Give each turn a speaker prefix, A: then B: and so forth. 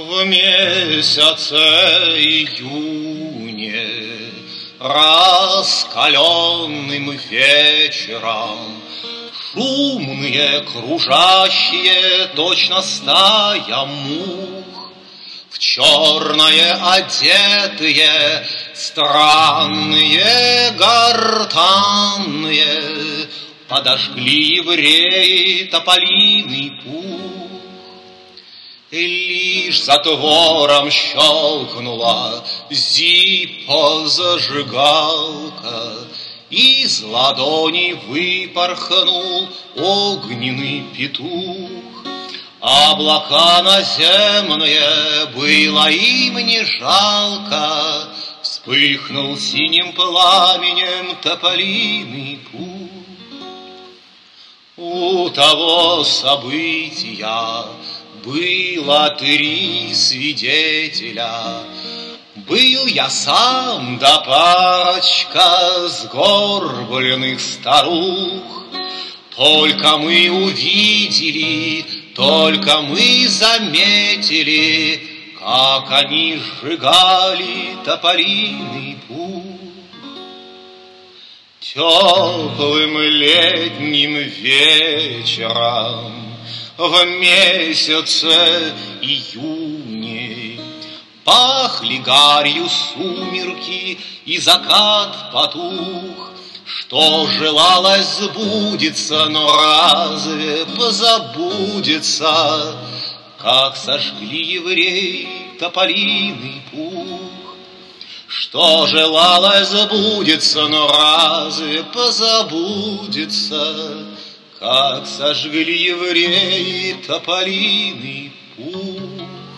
A: В месяце июне, раскаленным вечером, шумные, кружащие, точно стая мух, в черное одетые, странные, гортанные, подожгли евреи тополиный пух. И лишь затвором щелкнула зиппо-зажигалка, из ладони выпорхнул огненный петух. Облака наземные было им не жалко, вспыхнул синим пламенем тополиный пух. У того события было 3 свидетеля. Был я сам да парочка сгорбленных старух. Только мы увидели, только мы заметили, как они сжигали тополиный пух. Теплым летним вечером в месяце июне пахли гарью сумерки, и закат потух. Что желалось сбудется, но разве позабудется, как сожгли евреи тополиный пух? Что желалось сбудется, но разве позабудется, как сожгли евреи тополиный пух?